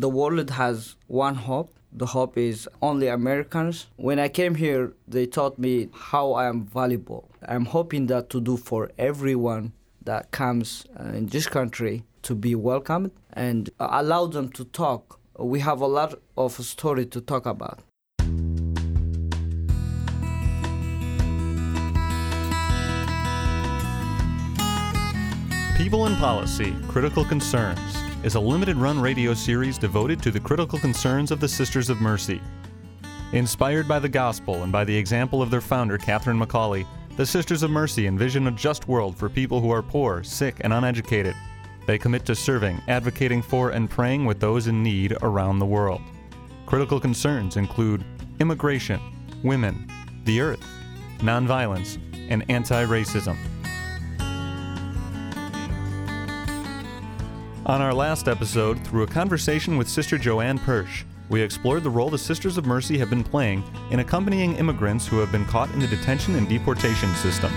The world has one hope. The hope is only Americans. When I came here, they taught me how I am valuable. I'm hoping that to do for everyone that comes in this country to be welcomed and allow them to talk. We have a lot of story to talk about. People in Policy, Critical Concerns is a limited-run radio series devoted to the critical concerns of the Sisters of Mercy. Inspired by the gospel and by the example of their founder, Catherine McAuley, the Sisters of Mercy envision a just world for people who are poor, sick, and uneducated. They commit to serving, advocating for, and praying with those in need around the world. Critical concerns include immigration, women, the earth, nonviolence, and anti-racism. On our last episode, through a conversation with Sister Joanne Persch, we explored the role the Sisters of Mercy have been playing in accompanying immigrants who have been caught in the detention and deportation system.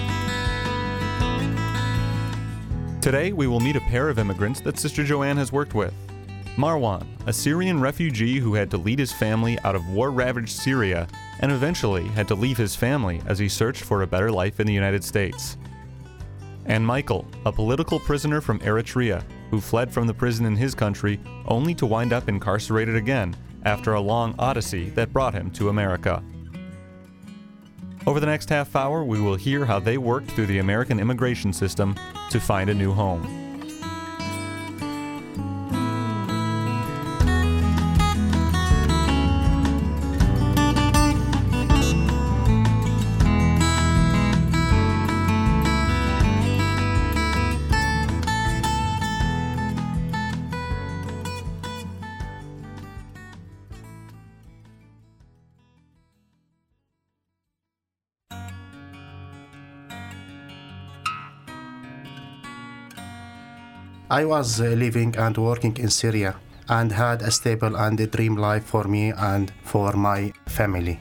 Today, we will meet a pair of immigrants that Sister Joanne has worked with. Marwan, a Syrian refugee who had to lead his family out of war-ravaged Syria and eventually had to leave his family as he searched for a better life in the United States. And Michael, a political prisoner from Eritrea, who fled from the prison in his country only to wind up incarcerated again after a long odyssey that brought him to America. Over the next half hour, we will hear how they worked through the American immigration system to find a new home. I was living and working in Syria and had a stable and a dream life for me and for my family.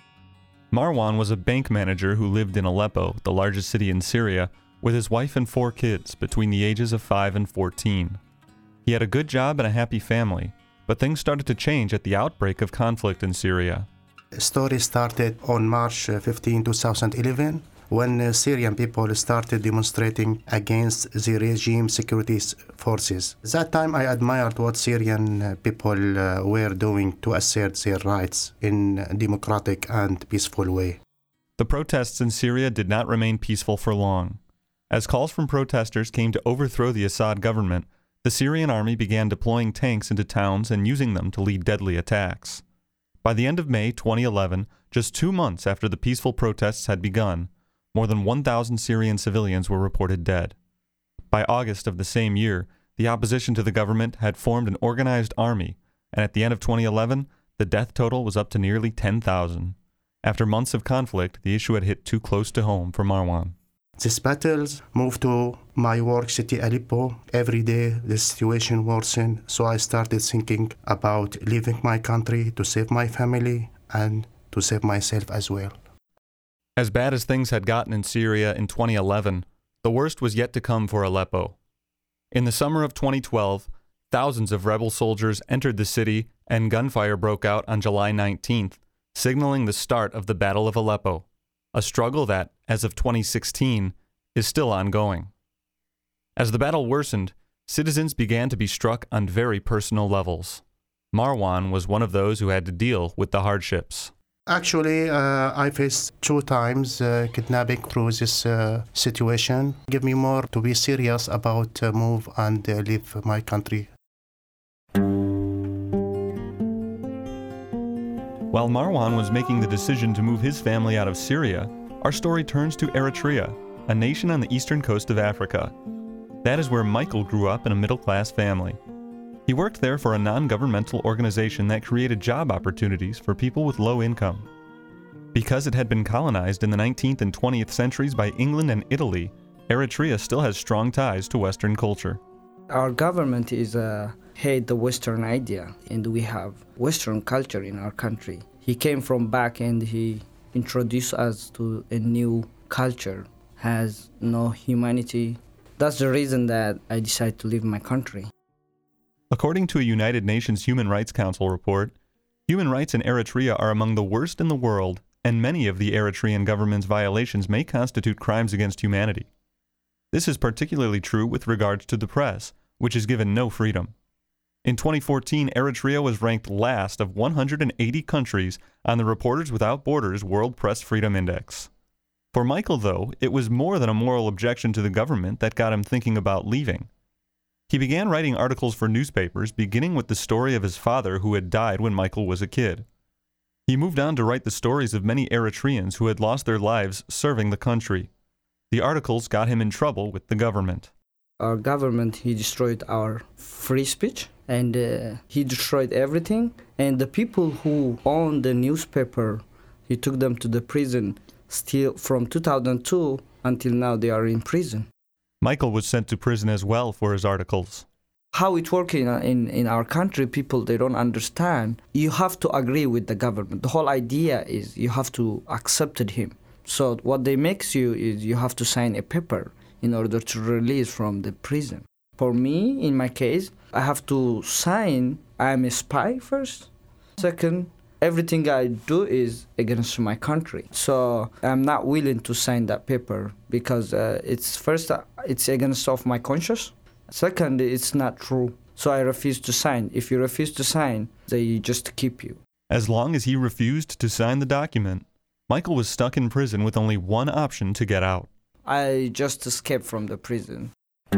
Marwan was a bank manager who lived in Aleppo, the largest city in Syria, with his wife and 4 kids between the ages of 5 and 14. He had a good job and a happy family, but things started to change at the outbreak of conflict in Syria. The story started on March 15, 2011, when Syrian people started demonstrating against the regime security forces. At that time, I admired what Syrian people were doing to assert their rights in a democratic and peaceful way. The protests in Syria did not remain peaceful for long. As calls from protesters came to overthrow the Assad government, the Syrian army began deploying tanks into towns and using them to lead deadly attacks. By the end of May 2011, just 2 months after the peaceful protests had begun, more than 1,000 Syrian civilians were reported dead. By August of the same year, the opposition to the government had formed an organized army, and at the end of 2011, the death total was up to nearly 10,000. After months of conflict, the issue had hit too close to home for Marwan. These battles moved to my work city, Aleppo. Every day, the situation worsened, so I started thinking about leaving my country to save my family and to save myself as well. As bad as things had gotten in Syria in 2011, the worst was yet to come for Aleppo. In the summer of 2012, thousands of rebel soldiers entered the city and gunfire broke out on July 19th, signaling the start of the Battle of Aleppo, a struggle that, as of 2016, is still ongoing. As the battle worsened, citizens began to be struck on very personal levels. Marwan was one of those who had to deal with the hardships. Actually, I faced 2 times kidnapping through this situation. Give me more to be serious about move and leave my country. While Marwan was making the decision to move his family out of Syria, our story turns to Eritrea, a nation on the eastern coast of Africa. That is where Michael grew up in a middle-class family. He worked there for a non-governmental organization that created job opportunities for people with low income. Because it had been colonized in the 19th and 20th centuries by England and Italy, Eritrea still has strong ties to Western culture. Our government hate the Western idea, and we have Western culture in our country. He came from back and he introduced us to a new culture, has no humanity. That's the reason that I decided to leave my country. According to a United Nations Human Rights Council report, human rights in Eritrea are among the worst in the world, and many of the Eritrean government's violations may constitute crimes against humanity. This is particularly true with regards to the press, which is given no freedom. In 2014, Eritrea was ranked last of 180 countries on the Reporters Without Borders World Press Freedom Index. For Michael, though, it was more than a moral objection to the government that got him thinking about leaving. He began writing articles for newspapers, beginning with the story of his father who had died when Michael was a kid. He moved on to write the stories of many Eritreans who had lost their lives serving the country. The articles got him in trouble with the government. Our government, he destroyed our free speech, and he destroyed everything. And the people who owned the newspaper, he took them to the prison. Still, from 2002 until now, they are in prison. Michael was sent to prison as well for his articles. How it works in our country, people, they don't understand. You have to agree with the government. The whole idea is you have to accept him. So what they make you is you have to sign a paper in order to release from the prison. For me, in my case, I have to sign I'm a spy first. Second, everything I do is against my country. So I'm not willing to sign that paper because it's against of my conscience. Second, it's not true. So I refuse to sign. If you refuse to sign, they just keep you. As long as he refused to sign the document, Michael was stuck in prison with only one option to get out. I just escaped from the prison.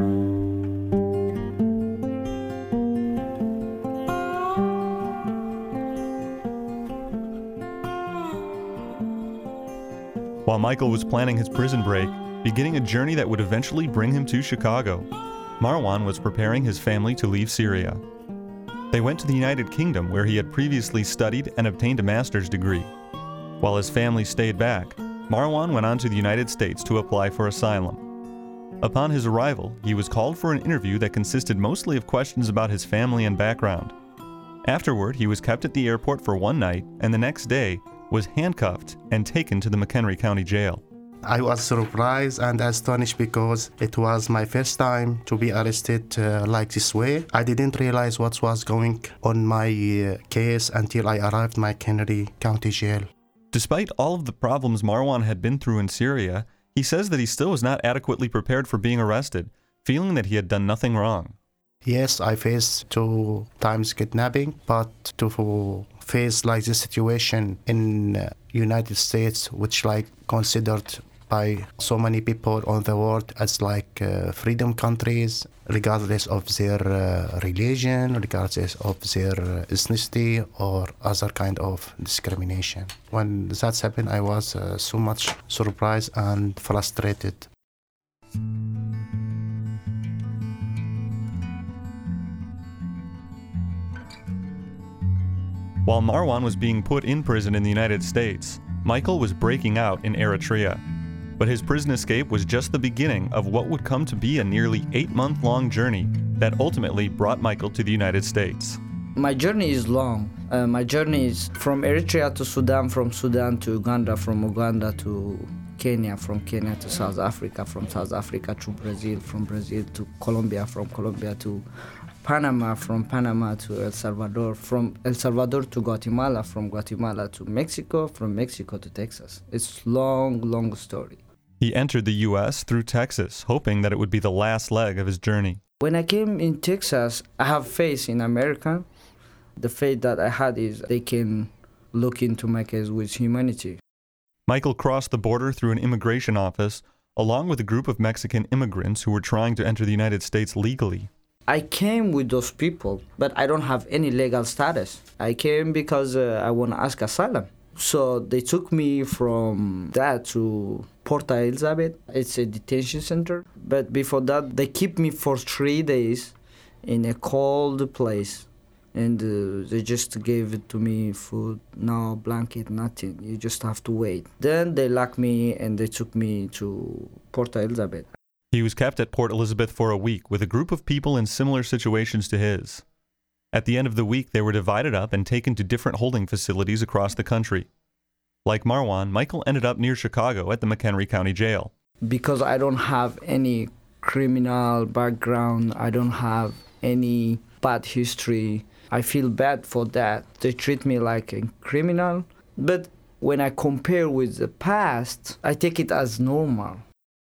While Michael was planning his prison break, beginning a journey that would eventually bring him to Chicago, Marwan was preparing his family to leave Syria. They went to the United Kingdom, where he had previously studied and obtained a master's degree. While his family stayed back, Marwan went on to the United States to apply for asylum. Upon his arrival, he was called for an interview that consisted mostly of questions about his family and background. Afterward, he was kept at the airport for one night, and the next day was handcuffed and taken to the McHenry County Jail. I was surprised and astonished because it was my first time to be arrested like this way. I didn't realize what was going on my case until I arrived at McHenry County Jail. Despite all of the problems Marwan had been through in Syria, he says that he still was not adequately prepared for being arrested, feeling that he had done nothing wrong. Yes, I faced 2 times kidnapping, but to face like this situation in United States, which like considered by so many people on the world as like freedom countries, regardless of their religion, regardless of their ethnicity or other kind of discrimination. When that happened, I was so much surprised and frustrated. While Marwan was being put in prison in the United States, Michael was breaking out in Eritrea. But his prison escape was just the beginning of what would come to be a nearly 8-month-long journey that ultimately brought Michael to the United States. My journey is long. My journey is from Eritrea to Sudan, from Sudan to Uganda, from Uganda to Kenya, from Kenya to South Africa, from South Africa to Brazil, from Brazil to Colombia, from Colombia to Panama, from Panama to El Salvador, from El Salvador to Guatemala, from Guatemala to Mexico, from Mexico to Texas. It's long, long story. He entered the U.S. through Texas, hoping that it would be the last leg of his journey. When I came in Texas, I have faith in America. The faith that I had is they can look into my case with humanity. Michael crossed the border through an immigration office, along with a group of Mexican immigrants who were trying to enter the United States legally. I came with those people, but I don't have any legal status. I came because I want to ask asylum. So they took me from that to Port Elizabeth. It's a detention center. But before that, they keep me for 3 days in a cold place. And they just gave it to me food, no blanket, nothing. You just have to wait. Then they locked me and they took me to Port Elizabeth. He was kept at Port Elizabeth for a week with a group of people in similar situations to his. At the end of the week, they were divided up and taken to different holding facilities across the country. Like Marwan, Michael ended up near Chicago at the McHenry County Jail. Because I don't have any criminal background, I don't have any bad history. I feel bad for that. They treat me like a criminal. But when I compare with the past, I take it as normal.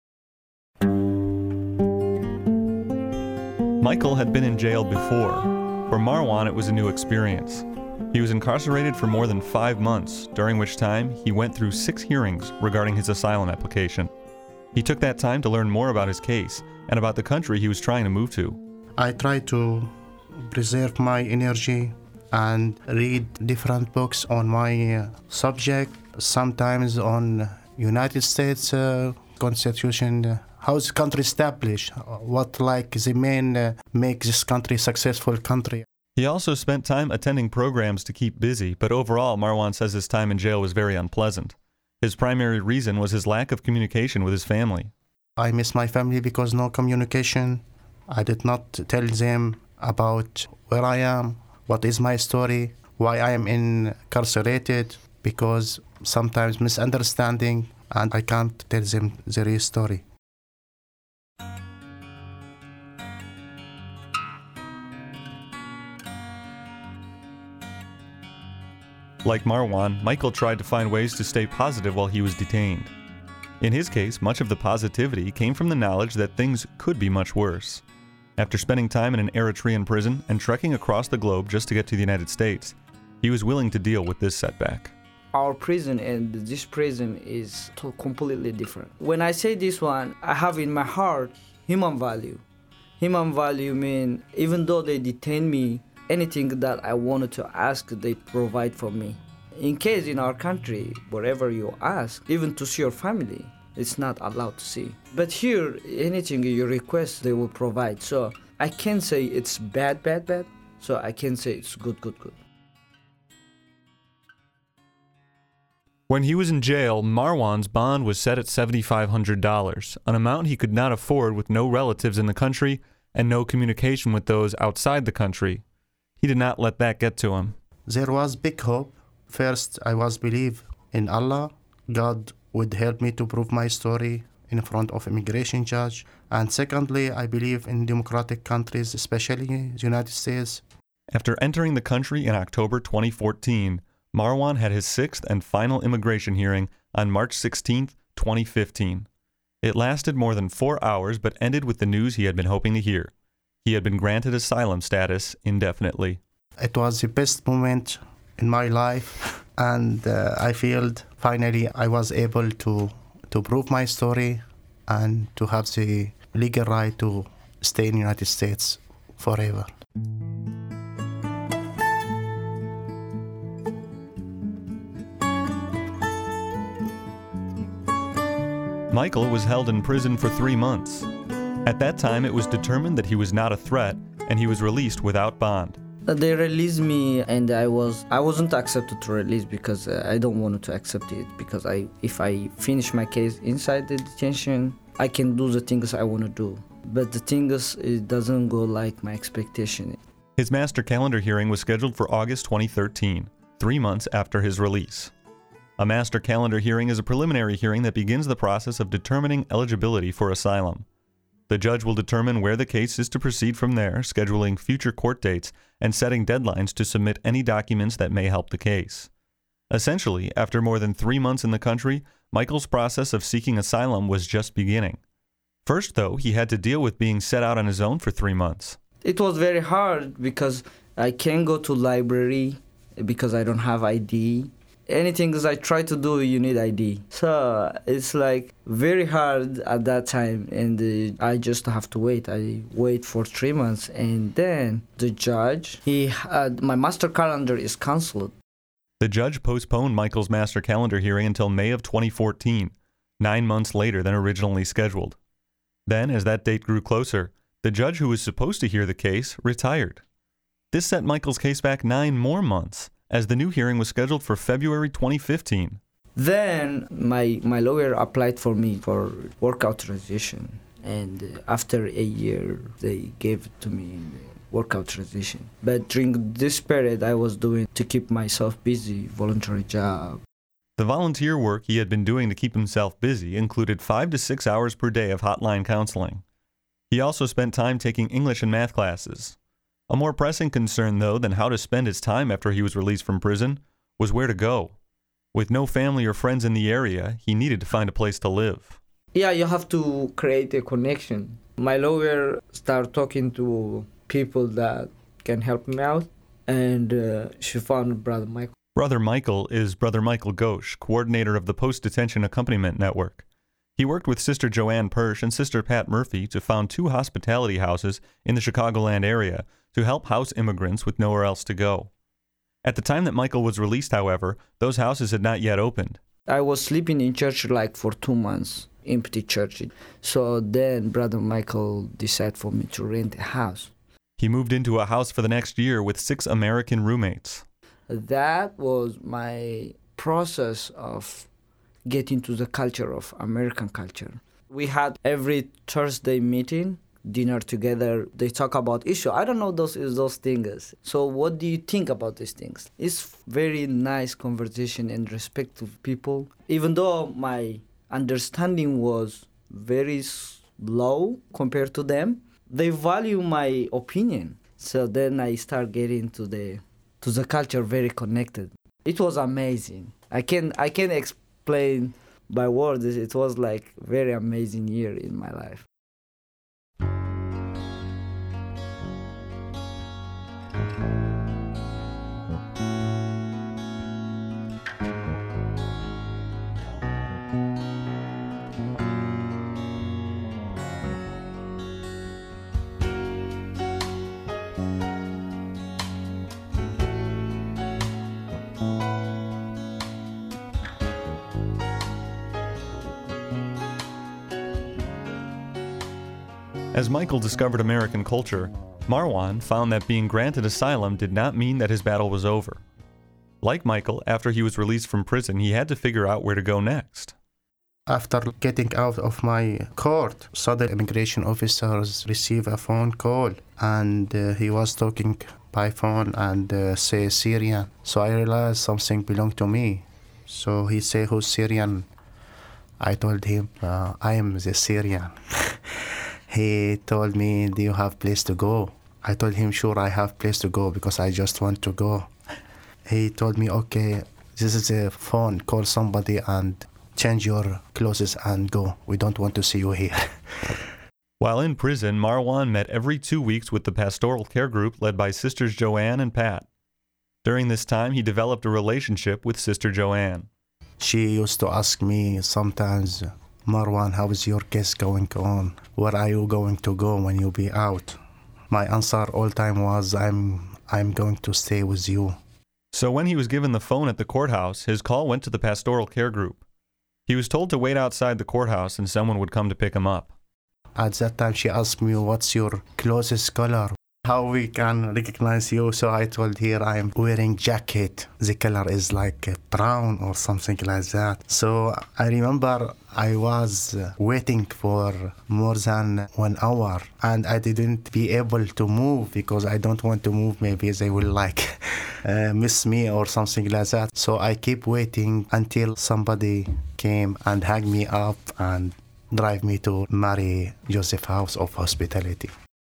Michael had been in jail before. For Marwan, it was a new experience. He was incarcerated for more than 5 months, during which time he went through 6 hearings regarding his asylum application. He took that time to learn more about his case and about the country he was trying to move to. I try to preserve my energy and read different books on my subject, sometimes on United States Constitution, how is country established, what like the main make this country successful country. He also spent time attending programs to keep busy, but overall, Marwan says his time in jail was very unpleasant. His primary reason was his lack of communication with his family. I miss my family because no communication. I did not tell them about where I am, what is my story, why I am incarcerated, because sometimes misunderstanding and I can't tell them the real story. Like Marwan, Michael tried to find ways to stay positive while he was detained. In his case, much of the positivity came from the knowledge that things could be much worse. After spending time in an Eritrean prison and trekking across the globe just to get to the United States, he was willing to deal with this setback. Our prison and this prison is completely different. When I say this one, I have in my heart human value. Human value means even though they detain me, anything that I wanted to ask, they provide for me. In case in our country, wherever you ask, even to see your family, it's not allowed to see. But here, anything you request, they will provide. So I can't say it's bad. So I can say it's good. When he was in jail, Marwan's bond was set at $7,500, an amount he could not afford with no relatives in the country and no communication with those outside the country. He did not let that get to him. There was big hope. First, I was believe in Allah. God would help me to prove my story in front of immigration judge. And secondly, I believe in democratic countries, especially the United States. After entering the country in October 2014, Marwan had his 6th and final immigration hearing on March 16, 2015. It lasted more than 4 hours but ended with the news he had been hoping to hear. He had been granted asylum status indefinitely. It was the best moment in my life, and I feel finally I was able to prove my story and to have the legal right to stay in the United States forever. Michael was held in prison for 3 months. At that time, it was determined that he was not a threat, and he was released without bond. They released me, and I wasn't accepted to release because I don't want to accept it, because if I finish my case inside the detention, I can do the things I want to do. But the thing is, it doesn't go like my expectation. His master calendar hearing was scheduled for August 2013, 3 months after his release. A master calendar hearing is a preliminary hearing that begins the process of determining eligibility for asylum. The judge will determine where the case is to proceed from there, scheduling future court dates and setting deadlines to submit any documents that may help the case. Essentially, after more than 3 months in the country, Michael's process of seeking asylum was just beginning. First, though, he had to deal with being set out on his own for 3 months. It was very hard because I can't go to library because I don't have ID. Anything that I try to do, you need ID. So it's like very hard at that time, and I just have to wait. I wait for 3 months, and then the judge, my master calendar is canceled. The judge postponed Michael's master calendar hearing until May of 2014, 9 months later than originally scheduled. Then, as that date grew closer, the judge who was supposed to hear the case retired. This set Michael's case back 9 more months, as the new hearing was scheduled for February 2015. Then my lawyer applied for me for work authorization, and after a year they gave it to me work authorization. But during this period I was doing to keep myself busy, voluntary job. The volunteer work he had been doing to keep himself busy included 5 to 6 hours per day of hotline counseling. He also spent time taking English and math classes. A more pressing concern, though, than how to spend his time after he was released from prison was where to go. With no family or friends in the area, he needed to find a place to live. Yeah, you have to create a connection. My lawyer started talking to people that can help me out, and she found Brother Michael. Brother Michael is Brother Michael Ghosh, coordinator of the Post-Detention Accompaniment Network. He worked with Sister Joanne Persh and Sister Pat Murphy to found 2 hospitality houses in the Chicagoland area to help house immigrants with nowhere else to go. At the time that Michael was released, however, those houses had not yet opened. I was sleeping in church like for 2 months, empty church. So then Brother Michael decided for me to rent a house. He moved into a house for the next year with 6 American roommates. That was my process of getting to the culture of American culture. We had every Thursday meeting, dinner together. They talk about issue. I don't know those things. So what do you think about these things? It's very nice conversation and respect to people. Even though my understanding was very low compared to them, they value my opinion. So then I start getting to the culture very connected. It was amazing. I can explain by words. It was like very amazing year in my life. As Michael discovered American culture, Marwan found that being granted asylum did not mean that his battle was over. Like Michael, after he was released from prison, he had to figure out where to go next. After getting out of my court, sudden immigration officers received a phone call, and he was talking by phone and say Syrian. So I realized something belonged to me. So he said, "Who's Syrian?" I told him, "I am the Syrian." He told me, "Do you have place to go?" I told him, "Sure, I have place to go because I just want to go." He told me, "Okay, this is a phone. Call somebody and change your clothes and go. We don't want to see you here." While in prison, Marwan met every 2 weeks with the pastoral care group led by Sisters Joanne and Pat. During this time, he developed a relationship with Sister Joanne. She used to ask me sometimes, "Marwan, how is your case going on? Where are you going to go when you be out?" My answer all time was, I'm going to stay with you. So when he was given the phone at the courthouse, his call went to the pastoral care group. He was told to wait outside the courthouse and someone would come to pick him up. At that time, she asked me, "What's your closest color? How we can recognize you?" So I told her I'm wearing jacket. The color is like brown or something like that. So I remember I was waiting for more than 1 hour, and I didn't be able to move because I don't want to move. Maybe they will miss me or something like that. So I keep waiting until somebody came and hugged me up and drive me to Mary Joseph House of Hospitality.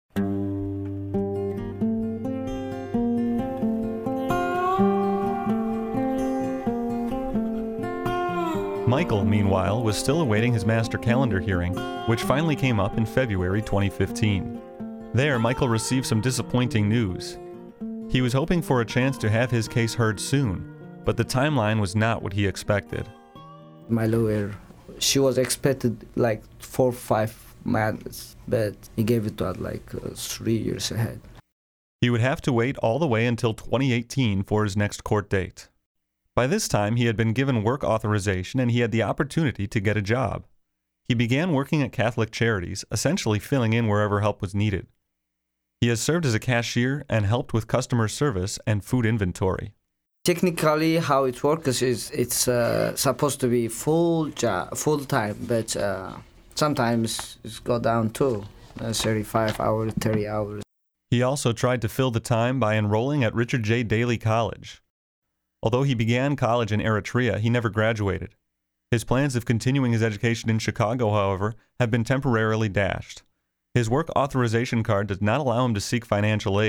Michael, meanwhile, was still awaiting his master calendar hearing, which finally came up in February 2015. There, Michael received some disappointing news. He was hoping for a chance to have his case heard soon, but the timeline was not what he expected. My lawyer, she was expected like 4 or 5 months, but he gave it to her like 3 years ahead. He would have to wait all the way until 2018 for his next court date. By this time, he had been given work authorization and he had the opportunity to get a job. He began working at Catholic Charities, essentially filling in wherever help was needed. He has served as a cashier and helped with customer service and food inventory. Technically, how it works is it's supposed to be full time, but sometimes it's go down to 35 hours, 30 hours. He also tried to fill the time by enrolling at Richard J. Daley College. Although he began college in Eritrea, he never graduated. His plans of continuing his education in Chicago, however, have been temporarily dashed. His work authorization card does not allow him to seek financial aid,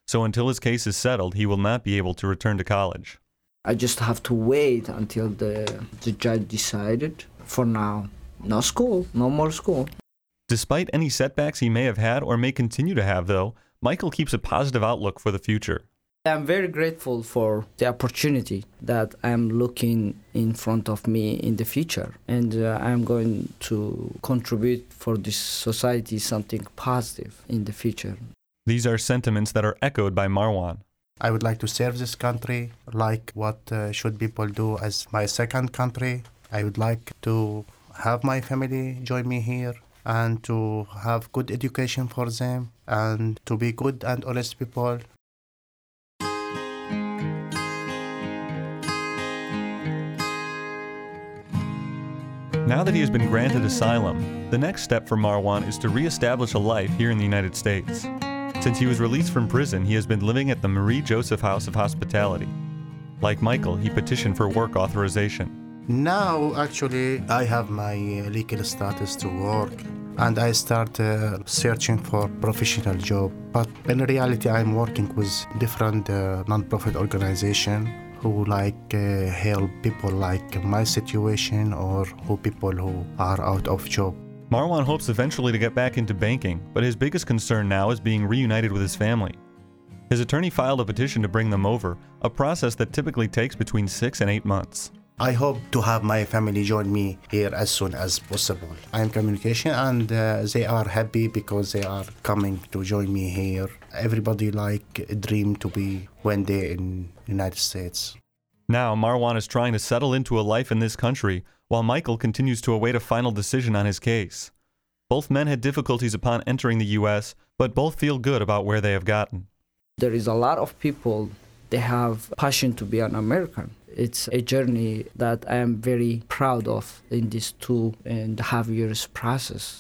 so until his case is settled, he will not be able to return to college. I just have to wait until the judge decided. For now, no school, no more school. Despite any setbacks he may have had or may continue to have, though, Michael keeps a positive outlook for the future. I'm very grateful for the opportunity that I'm looking in front of me in the future. And I'm going to contribute for this society something positive in the future. These are sentiments that are echoed by Marwan. I would like to serve this country like what should people do as my second country. I would like to have my family join me here and to have good education for them and to be good and honest people. Now that he has been granted asylum, the next step for Marwan is to re-establish a life here in the United States. Since he was released from prison, he has been living at the Marie Joseph House of Hospitality. Like Michael, he petitioned for work authorization. Now, actually, I have my legal status to work and I start searching for professional job. But in reality, I'm working with different non-profit organizations who help people like my situation or people who are out of job. Marwan hopes eventually to get back into banking, but his biggest concern now is being reunited with his family. His attorney filed a petition to bring them over, a process that typically takes between 6 and 8 months. I hope to have my family join me here as soon as possible. I am communication and they are happy because they are coming to join me here. Everybody dream to be one day in United States. Now Marwan is trying to settle into a life in this country while Michael continues to await a final decision on his case. Both men had difficulties upon entering the U.S., but both feel good about where they have gotten. There is a lot of people, they have passion to be an American. It's a journey that I am very proud of in this 2.5 years process.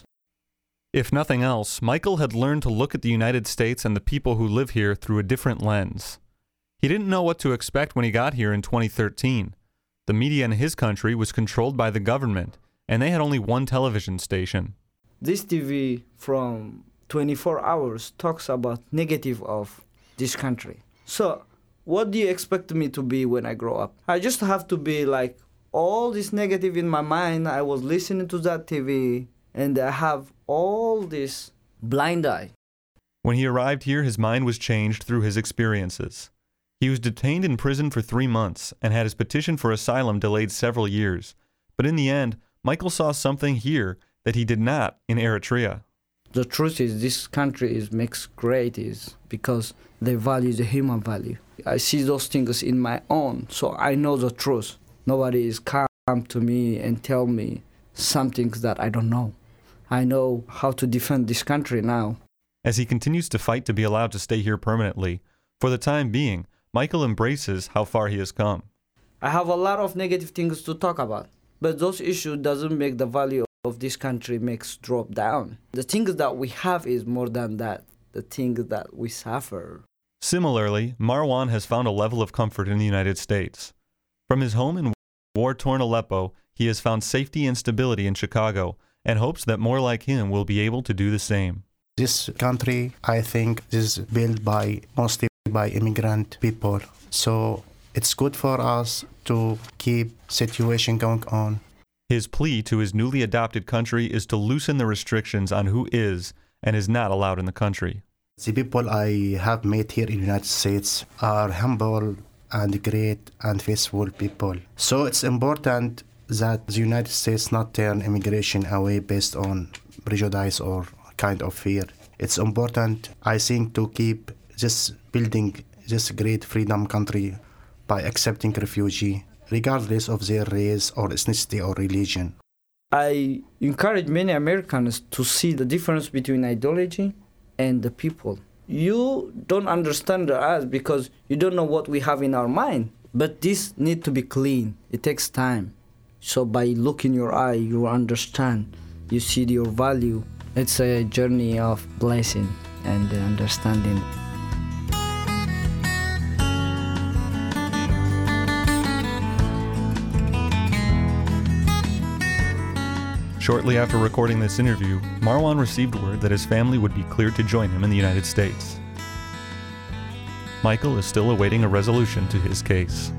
If nothing else, Michael had learned to look at the United States and the people who live here through a different lens. He didn't know what to expect when he got here in 2013. The media in his country was controlled by the government, and they had only one television station. This TV from 24 hours talks about negative of this country. So, what do you expect me to be when I grow up? I just have to be like all this negative in my mind. I was listening to that TV and I have all this blind eye. When he arrived here, his mind was changed through his experiences. He was detained in prison for 3 months and had his petition for asylum delayed several years. But in the end, Michael saw something here that he did not in Eritrea. The truth is this country makes great is because they value the human value. I see those things in my own, so I know the truth. Nobody is come to me and tell me some things that I don't know. I know how to defend this country now. As he continues to fight to be allowed to stay here permanently, for the time being, Michael embraces how far he has come. I have a lot of negative things to talk about, but those issues doesn't make the value of this country makes drop down. The things that we have is more than that, the things that we suffer. Similarly, Marwan has found a level of comfort in the United States. From his home in war-torn Aleppo, he has found safety and stability in Chicago and hopes that more like him will be able to do the same. This country, I think, is built mostly by immigrant people. So it's good for us to keep situation going on. His plea to his newly adopted country is to loosen the restrictions on who is and is not allowed in the country. The people I have met here in the United States are humble and great and faithful people. So it's important that the United States not turn immigration away based on prejudice or kind of fear. It's important, I think, to keep just building this great freedom country by accepting refugees, regardless of their race or ethnicity or religion. I encourage many Americans to see the difference between ideology and the people. You don't understand us because you don't know what we have in our mind. But this needs to be clean. It takes time. So by looking your eye, you understand. You see your value. It's a journey of blessing and understanding. Shortly after recording this interview, Marwan received word that his family would be cleared to join him in the United States. Michael is still awaiting a resolution to his case.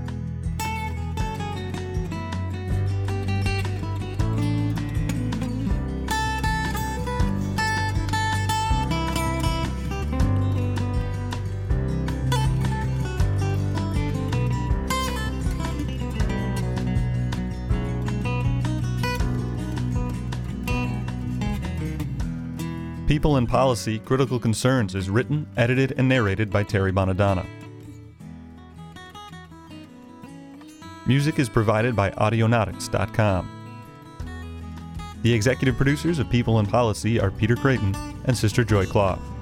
People and Policy, Critical Concerns is written, edited, and narrated by Terry Bonadonna. Music is provided by Audionautics.com. The executive producers of People and Policy are Peter Creighton and Sister Joy Clough.